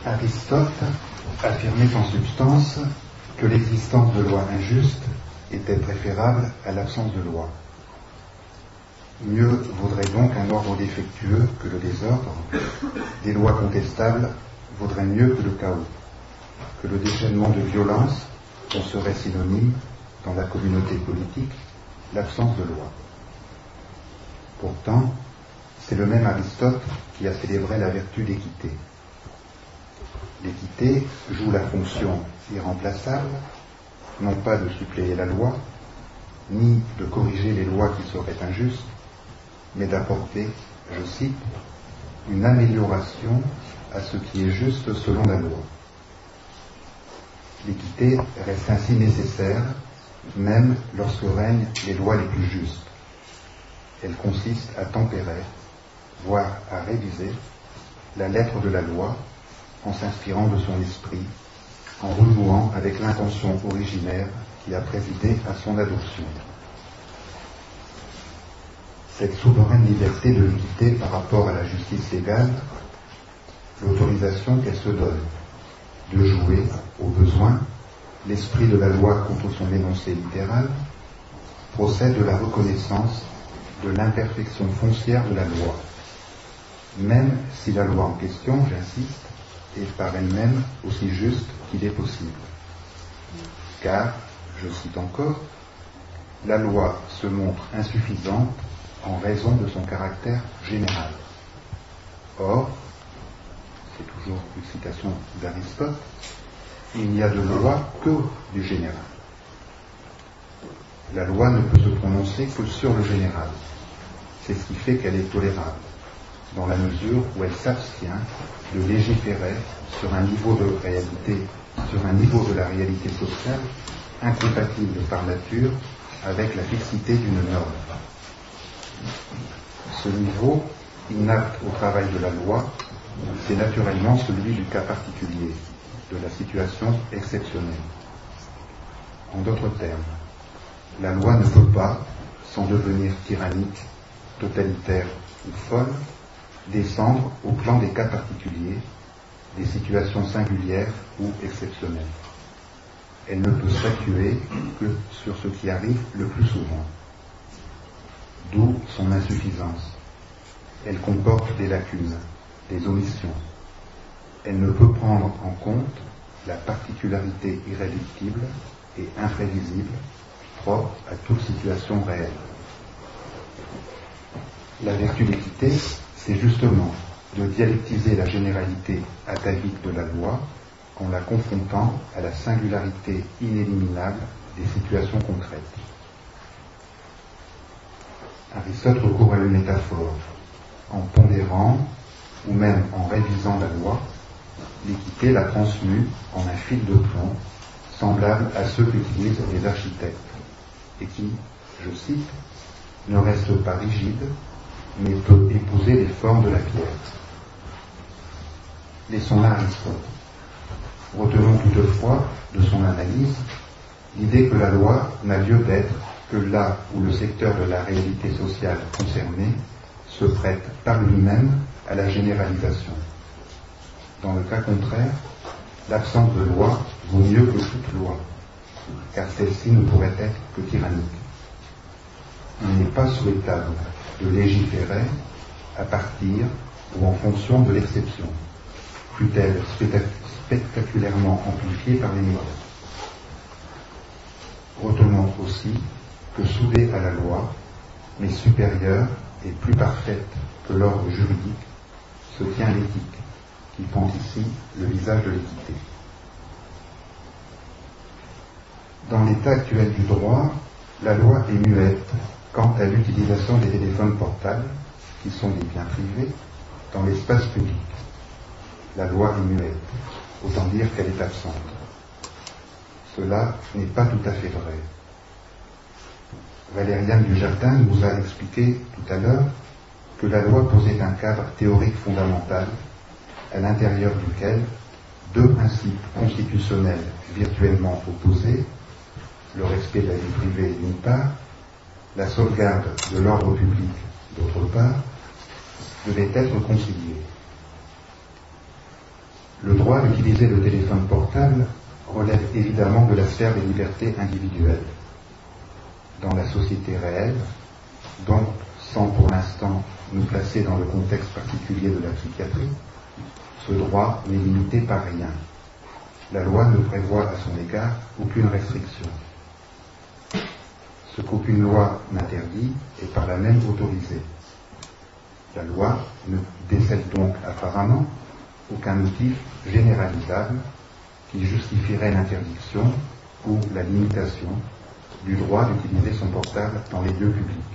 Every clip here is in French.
Aristote affirmait en substance que l'existence de lois injustes était préférable à l'absence de loi. Mieux vaudrait donc un ordre défectueux que le désordre, des lois contestables vaudrait mieux que le chaos, que le déchaînement de violence dont serait synonyme, dans la communauté politique, l'absence de loi. Pourtant, c'est le même Aristote qui a célébré la vertu d'équité. L'équité joue la fonction irremplaçable, non pas de suppléer la loi, ni de corriger les lois qui seraient injustes, mais d'apporter, je cite, une amélioration à ce qui est juste selon la loi. L'équité reste ainsi nécessaire, même lorsque règnent les lois les plus justes. Elle consiste à tempérer, voire à réviser, la lettre de la loi en s'inspirant de son esprit, en renouant avec l'intention originaire qui a présidé à son adoption. Cette souveraine liberté de l'équité par rapport à la justice légale, l'autorisation qu'elle se donne de jouer, au besoin, l'esprit de la loi contre son énoncé littéral, procède de la reconnaissance de l'imperfection foncière de la loi, même si la loi en question, j'insiste, est par elle-même aussi juste qu'il est possible. Car, je cite encore, la loi se montre insuffisante en raison de son caractère général. Or, c'est toujours une citation d'Aristote, il n'y a de loi que du général. La loi ne peut se prononcer que sur le général. C'est ce qui fait qu'elle est tolérable, dans la mesure où elle s'abstient de légiférer sur un niveau de la réalité sociale incompatible par nature avec la fixité d'une norme. Ce niveau, inapte au travail de la loi, c'est naturellement celui du cas particulier, de la situation exceptionnelle. En d'autres termes, la loi ne peut pas, sans devenir tyrannique, totalitaire ou folle, descendre au plan des cas particuliers, des situations singulières ou exceptionnelles. Elle ne peut statuer que sur ce qui arrive le plus souvent. D'où son insuffisance. Elle comporte des lacunes, des omissions. Elle ne peut prendre en compte la particularité irréductible et imprévisible propre à toute situation réelle. La vertu d'équité, c'est justement de dialectiser la généralité atavique de la loi en la confrontant à la singularité inéliminable des situations concrètes. Aristote recourt à une métaphore. En pondérant, ou même en révisant la loi, l'équité la transmue en un fil de plomb semblable à ceux qu'utilisent les architectes et qui, je cite, ne reste pas rigide, mais peut épouser les formes de la pierre. Laissons là Aristote. Retenons toutefois de son analyse l'idée que la loi n'a lieu d'être que là où le secteur de la réalité sociale concernée se prête par lui-même à la généralisation. Dans le cas contraire, l'absence de loi vaut mieux que toute loi, car celle-ci ne pourrait être que tyrannique. Il n'est pas souhaitable de légiférer à partir ou en fonction de l'exception, fût-elle spectaculairement amplifiée par les médias. Retenons aussi que soudée à la loi, mais supérieure et plus parfaite que l'ordre juridique, se tient l'éthique, qui prend ici le visage de l'équité. Dans l'état actuel du droit, la loi est muette quant à l'utilisation des téléphones portables, qui sont des biens privés, dans l'espace public. La loi est muette, autant dire qu'elle est absente. Cela n'est pas tout à fait vrai. Valériane Dujardin nous a expliqué tout à l'heure que la loi posait un cadre théorique fondamental à l'intérieur duquel deux principes constitutionnels virtuellement opposés, le respect de la vie privée d'une part, la sauvegarde de l'ordre public d'autre part, devaient être conciliés. Le droit d'utiliser le téléphone portable relève évidemment de la sphère des libertés individuelles. Dans la société réelle, donc sans pour l'instant nous placer dans le contexte particulier de la psychiatrie, ce droit n'est limité par rien. La loi ne prévoit à son égard aucune restriction. Ce qu'aucune loi n'interdit est par là même autorisé. La loi ne décèle donc apparemment aucun motif généralisable qui justifierait l'interdiction ou la limitation du droit d'utiliser son portable dans les lieux publics.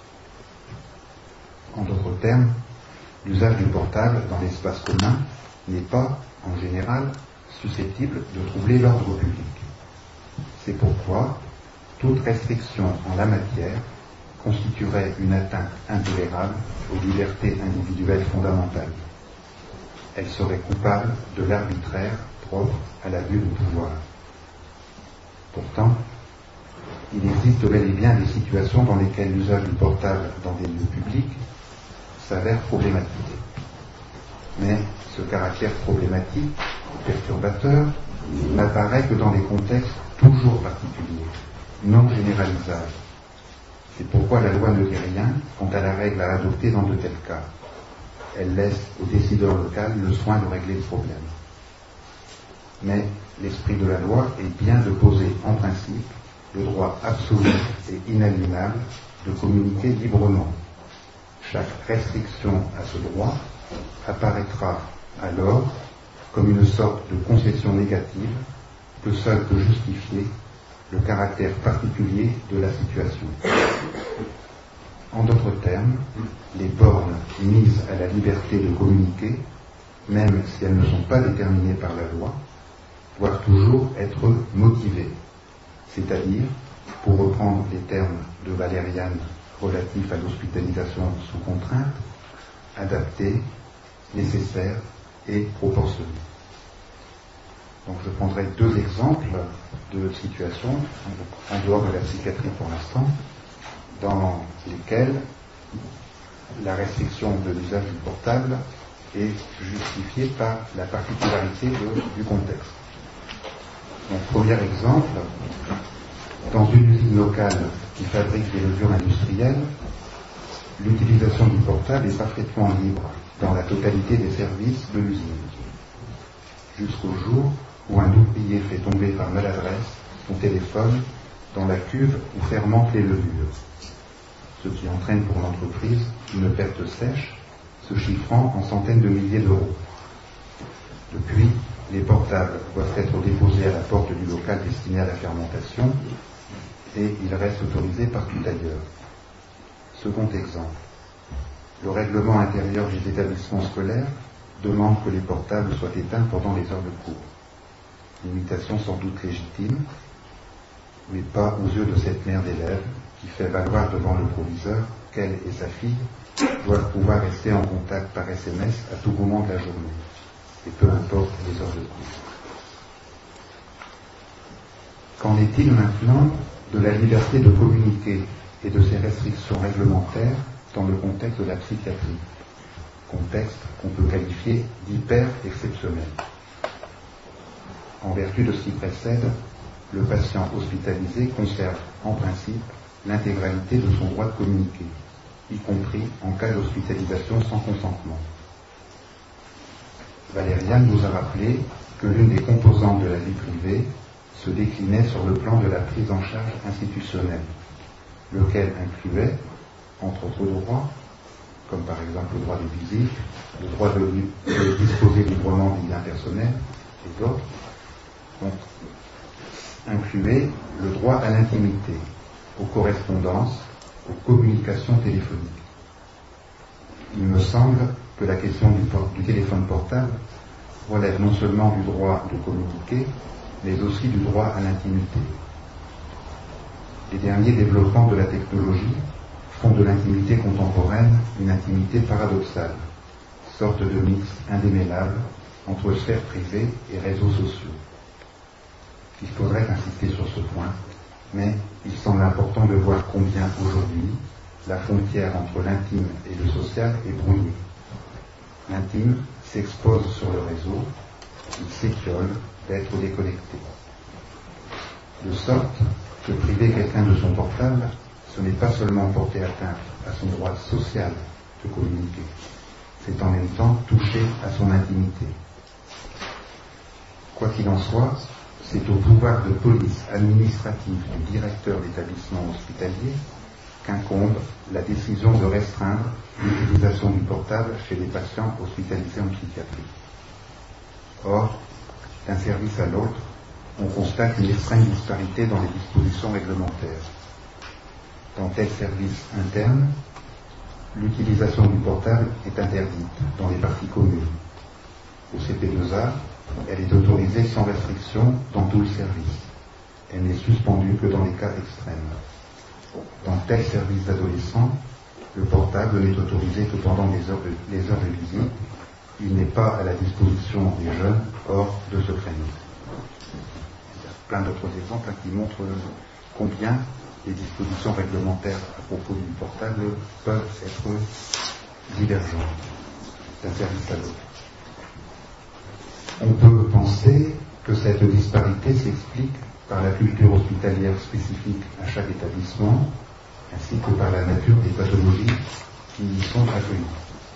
En d'autres termes, l'usage du portable dans l'espace commun n'est pas, en général, susceptible de troubler l'ordre public. C'est pourquoi toute restriction en la matière constituerait une atteinte intolérable aux libertés individuelles fondamentales. Elle serait coupable de l'arbitraire propre à l'abus de pouvoir. Pourtant, il existe bel et bien des situations dans lesquelles l'usage du portable dans des lieux publics s'avère problématique. Mais ce caractère problématique, perturbateur, n'apparaît que dans des contextes toujours particuliers, non généralisables. C'est pourquoi la loi ne dit rien quant à la règle à adopter dans de tels cas. Elle laisse au décideur local le soin de régler le problème. Mais l'esprit de la loi est bien de poser en principe le droit absolu et inaliénable de communiquer librement. Chaque restriction à ce droit apparaîtra alors comme une sorte de concession négative que seule peut justifier le caractère particulier de la situation. En d'autres termes, les bornes mises à la liberté de communiquer, même si elles ne sont pas déterminées par la loi, doivent toujours être motivées, c'est-à-dire, pour reprendre les termes de Valériane relatifs à l'hospitalisation sous contrainte, adaptées, nécessaires et proportionnées. Donc je prendrai deux exemples de situations, en dehors de la psychiatrie pour l'instant, dans lesquelles la restriction de l'usage du portable est justifiée par la particularité du contexte. Donc premier exemple, dans une usine locale qui fabrique des levures industrielles, l'utilisation du portable est parfaitement libre dans la totalité des services de l'usine, jusqu'au jour où un ouvrier fait tomber par maladresse son téléphone dans la cuve où fermentent les levures, ce qui entraîne pour l'entreprise une perte sèche se chiffrant en centaines de milliers d'euros. Depuis, les portables doivent être déposés à la porte du local destiné à la fermentation et ils restent autorisés partout ailleurs. Second exemple, le règlement intérieur des établissements scolaires demande que les portables soient éteints pendant les heures de cours. Limitation sans doute légitime, mais pas aux yeux de cette mère d'élèves qui fait valoir devant le proviseur qu'elle et sa fille doivent pouvoir rester en contact par SMS à tout moment de la journée, et peu importe les heures de cours. Qu'en est-il maintenant de la liberté de communiquer et de ses restrictions réglementaires dans le contexte de la psychiatrie, contexte qu'on peut qualifier d'hyper-exceptionnel? En vertu de ce qui précède, le patient hospitalisé conserve en principe l'intégralité de son droit de communiquer, y compris en cas d'hospitalisation sans consentement. Valériane nous a rappelé que l'une des composantes de la vie privée se déclinait sur le plan de la prise en charge institutionnelle, lequel incluait, entre autres droits, comme par exemple le droit de visite, le droit de disposer librement des biens personnels et d'autres, donc, incluait le droit à l'intimité, aux correspondances, aux communications téléphoniques. Il me semble que la question du téléphone portable relève non seulement du droit de communiquer, mais aussi du droit à l'intimité. Les derniers développements de la technologie font de l'intimité contemporaine une intimité paradoxale, sorte de mix indémêlable entre sphère privée et réseaux sociaux. Il faudrait insister sur ce point, mais il semble important de voir combien aujourd'hui la frontière entre l'intime et le social est brouillée. L'intime s'expose sur le réseau, s'étiole d'être déconnecté. De sorte que priver quelqu'un de son portable, ce n'est pas seulement porter atteinte à son droit social de communiquer, c'est en même temps toucher à son intimité. Quoi qu'il en soit, c'est au pouvoir de police administrative du directeur d'établissement hospitalier qu'incombe la décision de restreindre l'utilisation du portable chez les patients hospitalisés en psychiatrie. Or, d'un service à l'autre, on constate une extrême disparité dans les dispositions réglementaires. Dans tel service interne, l'utilisation du portable est interdite dans les parties communes. Au CP2A, elle est autorisée sans restriction dans tout le service. Elle n'est suspendue que dans les cas extrêmes. Dans tel service d'adolescents, le portable n'est autorisé que pendant les heures de visite. Il n'est pas à la disposition des jeunes hors de ce créneau. Il y a plein d'autres exemples qui montrent combien les dispositions réglementaires à propos du portable peuvent être divergentes d'un service à l'autre. On peut penser que cette disparité s'explique par la culture hospitalière spécifique à chaque établissement, ainsi que par la nature des pathologies qui y sont accueillies.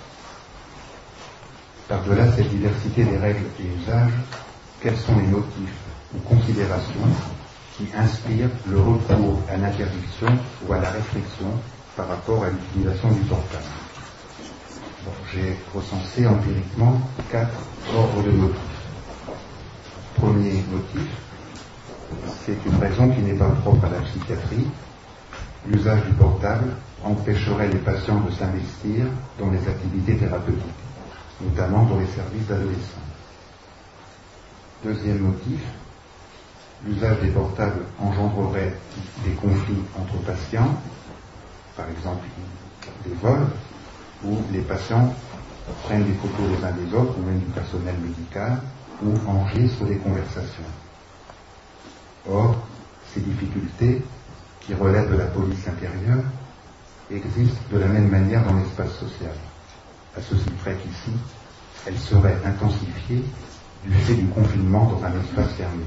Par-delà cette diversité des règles et usages, quels sont les motifs ou considérations qui inspirent le recours à l'interdiction ou à la restriction par rapport à l'utilisation du portable? Bon, j'ai recensé empiriquement 4 ordres de motifs. Premier motif, c'est une raison qui n'est pas propre à la psychiatrie. L'usage du portable empêcherait les patients de s'investir dans les activités thérapeutiques, notamment dans les services d'adolescents. Deuxième motif, l'usage des portables engendrerait des conflits entre patients, par exemple des vols, où les patients prennent des photos les uns des autres, ou même du personnel médical, ou enregistrent des conversations. Or, ces difficultés, qui relèvent de la police intérieure, existent de la même manière dans l'espace social. À ceci près qu'ici, elles seraient intensifiées du fait du confinement dans un espace fermé.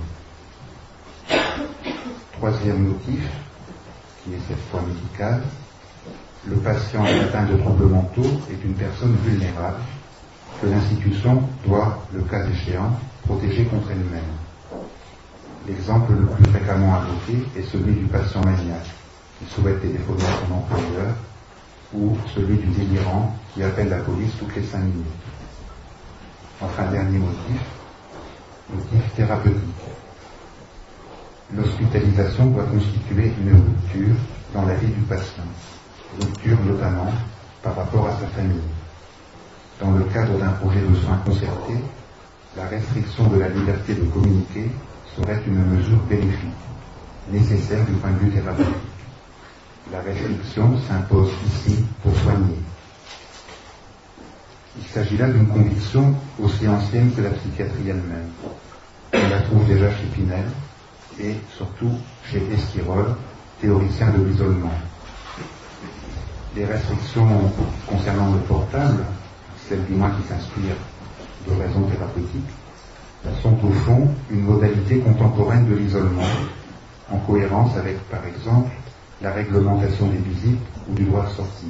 Troisième motif, qui est cette fois médical, le patient atteint de troubles mentaux est une personne vulnérable que l'institution doit, le cas échéant, protéger contre elle-même. L'exemple le plus fréquemment invoqué est celui du patient maniaque qui souhaite téléphoner à son employeur, ou celui du délirant qui appelle la police toutes les 5 minutes. Enfin, dernier motif thérapeutique. L'hospitalisation doit constituer une rupture dans la vie du patient, rupture notamment par rapport à sa famille. Dans le cadre d'un projet de soins concerté, la restriction de la liberté de communiquer serait une mesure bénéfique, nécessaire du point de vue thérapeutique. La restriction s'impose ici pour soigner. Il s'agit là d'une conviction aussi ancienne que la psychiatrie elle-même. On la trouve déjà chez Pinel et surtout chez Esquirol, théoricien de l'isolement. Les restrictions concernant le portable, celles du moins qui s'inspirent de raisons thérapeutiques, sont au fond une modalité contemporaine de l'isolement, en cohérence avec, par exemple, la réglementation des visites ou du droit de sortie.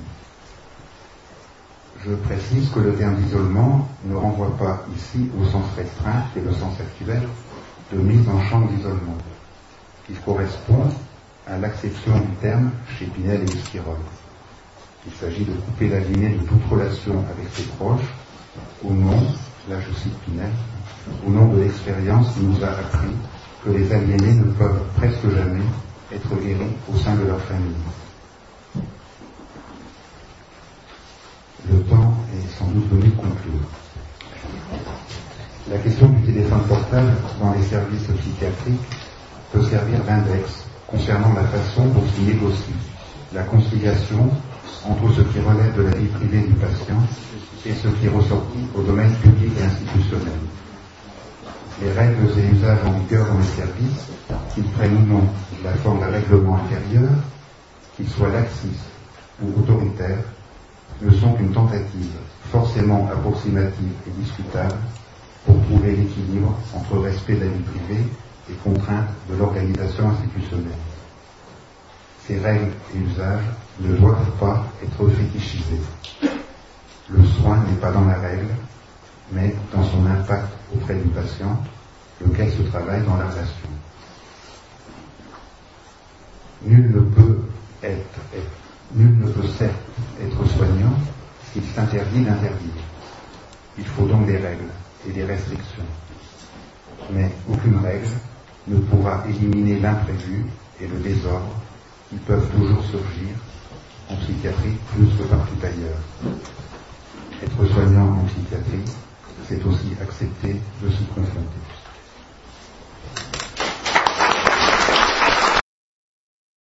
Je précise que le terme d'isolement ne renvoie pas ici au sens restreint, qui est le sens actuel, de mise en chambre d'isolement. Il correspond à l'acception du terme chez Pinel et Esquirol. Il s'agit de couper la lignée de toute relation avec ses proches, au nom, là je cite Pinel, au nom de l'expérience qui nous a appris que les aliénés ne peuvent presque jamais être guéris au sein de leur famille. Le temps est sans doute venu conclure. La question du téléphone portable dans les services psychiatriques peut servir d'index concernant la façon dont il négocie la conciliation entre ce qui relève de la vie privée du patient et ce qui est ressorti au domaine public et institutionnel. Les règles et usages en vigueur dans les services, qu'ils prennent ou non la forme d'un règlement intérieur, qu'ils soient laxistes ou autoritaires, ne sont qu'une tentative, forcément approximative et discutable, pour trouver l'équilibre entre respect de la vie privée et contrainte de l'organisation institutionnelle. Ces règles et usages ne doivent pas être fétichisés. Le soin n'est pas dans la règle, mais dans son impact auprès du patient, lequel se travaille dans la relation. Nul ne peut certes être soignant s'il s'interdit d'interdire. Il faut donc des règles et des restrictions. Mais aucune règle ne pourra éliminer l'imprévu et le désordre qui peuvent toujours surgir en psychiatrie plus que partout ailleurs. Être soignant en psychiatrie, c'est aussi accepter de s'y confronter.